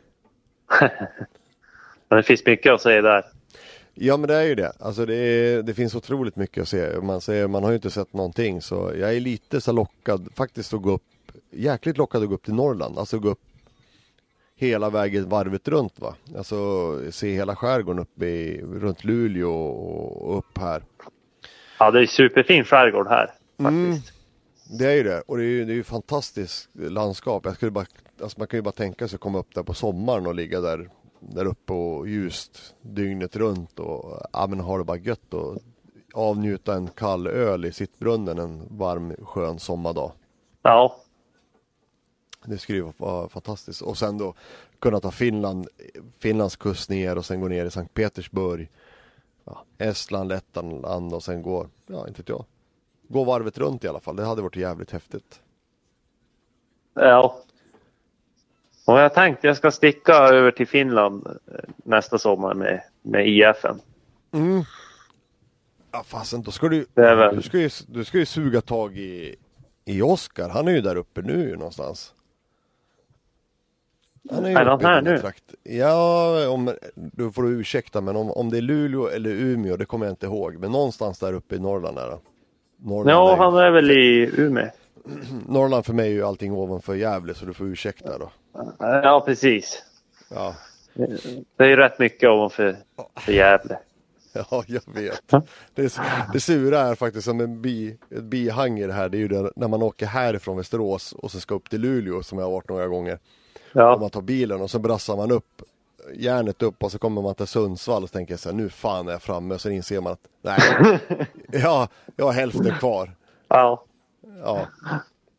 Men det finns mycket att säga där.
Ja, men det är ju det. Alltså det, är, det finns otroligt mycket att se. Man, säger, man har ju inte sett någonting, så jag är lite så lockad faktiskt att gå upp, jäkligt lockad att gå upp till Norrland. Alltså gå upp hela vägen varvet runt, va. Alltså se hela skärgården upp i, runt Luleå och upp här.
Ja, det är superfin skärgård här faktiskt.
Mm, det är ju det. Och det är ju, det är ju fantastiskt landskap. Jag skulle bara, alltså man kan ju bara tänka sig att komma upp där på sommaren och ligga där där uppe och ljust dygnet runt och ja, men har det bara gött och avnjuta en kall öl i sittbrunnen en varm skön sommardag.
Ja.
Det skulle ju vara fantastiskt. Och sen då kunna ta Finland, Finlands kust ner och sen gå ner i Sankt Petersburg, ja, Estland, Lettland och sen gå, ja inte vet jag, gå varvet runt i alla fall. Det hade varit jävligt häftigt.
Ja. Och jag tänkte jag ska sticka över till Finland nästa sommar med, med I F N.
Mm. Ja, fasen, då ska du,
Det är väl-
du ska ju, du ska ju suga tag i, i Oskar. Han är ju där uppe nu ju någonstans. Han är ju
Är han
uppe i
här
den här
nu?
trakt. Ja, om, du får du ursäkta, men om, om det är Luleå eller Umeå, det kommer jag inte ihåg. Men någonstans där uppe i Norrland är det. Norrland,
Ja,
är ju,
han är väl i Umeå.
Norrland för mig är ju allting ovanför Gävle, så du får ursäkta då.
Ja, precis.
Ja,
Det är ju rätt mycket ovanför för Gävle.
ja jag vet. Det, det sura är faktiskt som en bi, ett bihang i det här. Det är ju det, när man åker härifrån Västerås och så ska upp till Luleå, som jag har varit några gånger. Om
Ja,
man tar bilen och så brassar man upp järnet upp och så kommer man till Sundsvall och så tänker jag så här, nu fan är jag framme, och så inser man att nej, ja, jag har hälften kvar.
ja.
Ja.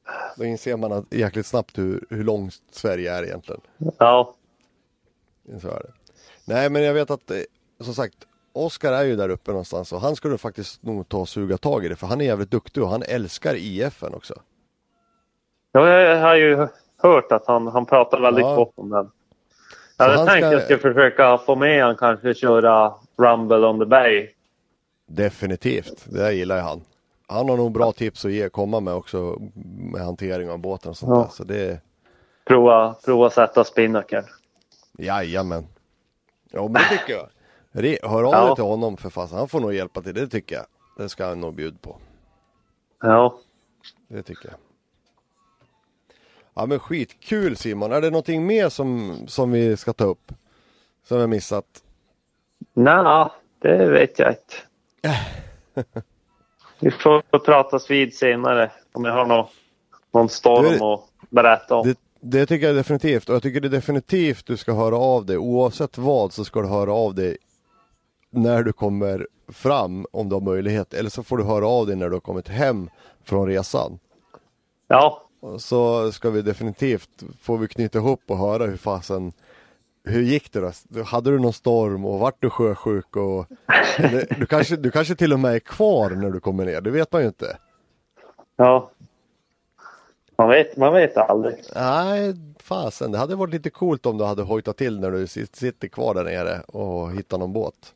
Då inser man att jäkligt snabbt hur, hur långt Sverige är egentligen.
Ja.
Så är det. Nej, men jag vet att, som sagt, Oskar är ju där uppe någonstans och han skulle faktiskt nog ta och suga tag i det, för han är jävligt duktig och han älskar I F-en också.
Ja, jag har ju hört att han, han pratar väldigt
Ja.
gott om den. Jag hade
han
tänkt
ska-
att jag skulle försöka få med han kanske köra Rumble on the Bay.
Definitivt, det där gillar ju han. Han har nog bra tips att ge, komma med också med hantering av båten och sånt
Ja.
där. Så det,
Prova, prova sätta spinnaker.
jajamän. Ja, men det tycker jag. Det- Hör av
Ja.
dig till honom för fast. Han får nog hjälpa till, det tycker jag. Det ska han nog bjuda på.
Ja.
Det tycker jag. Ja, men skitkul Simon. Är det någonting mer som, som vi ska ta upp? Som vi har missat?
Nej, det vet jag inte. Vi får pratas vid senare om jag har någon, någon storm
Du-
att berätta om.
Det, det tycker jag definitivt. Och jag tycker det är definitivt du ska höra av dig. Oavsett vad så ska du höra av dig när du kommer fram, om du har möjlighet. Eller så får du höra av dig när du har kommit hem från resan.
Ja,
Och så ska vi definitivt, får vi knyta ihop och höra hur fasen, hur gick det då? Hade du någon storm och vart du sjösjuk? Och, eller, du, kanske, du kanske till och med är kvar när du kommer ner, det vet man ju inte.
ja. Man vet, man vet aldrig.
Nej, fasen, det hade varit lite coolt om du hade hojtat till när du sit- sitter kvar där nere och hittar någon båt.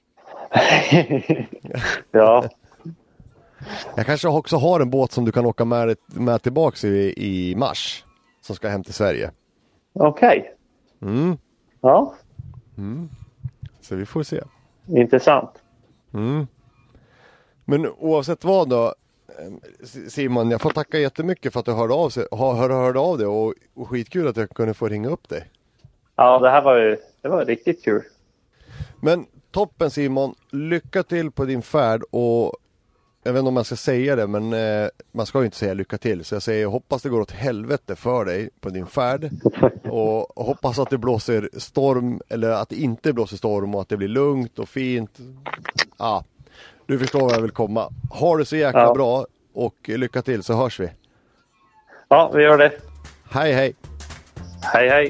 Ja,
Jag kanske också har en båt som du kan åka med, med tillbaks i, i mars, som ska hem till Sverige.
okej.
Mm,
Ja,
så vi får se.
intressant.
Mm. Men oavsett vad då, eh, Simon, jag får tacka jättemycket för att du hörde av, sig, hör, hör, hörde av dig och, och skitkul att jag kunde få ringa upp dig.
Ja, det här var ju det var riktigt kul.
Men toppen Simon, lycka till på din färd och jag vet inte om man ska säga det, men eh, man ska ju inte säga lycka till, så jag säger hoppas det går åt helvete för dig på din färd och, och hoppas att det blåser storm, eller att det inte blåser storm och att det blir lugnt och fint. Ja, du förstår vad jag vill komma. Ha det så jäkla
Ja.
bra och lycka till, så hörs vi.
Ja, vi gör det.
Hej hej!
Hej, hej.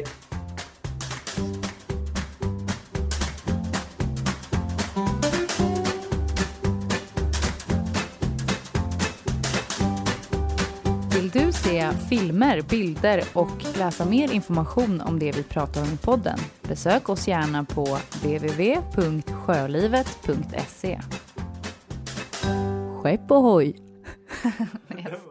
Vill du se filmer, bilder och läsa mer information om det vi pratar om i podden? Besök oss gärna på w w w punkt sjölivet punkt se. Skepp ohoj! Yes.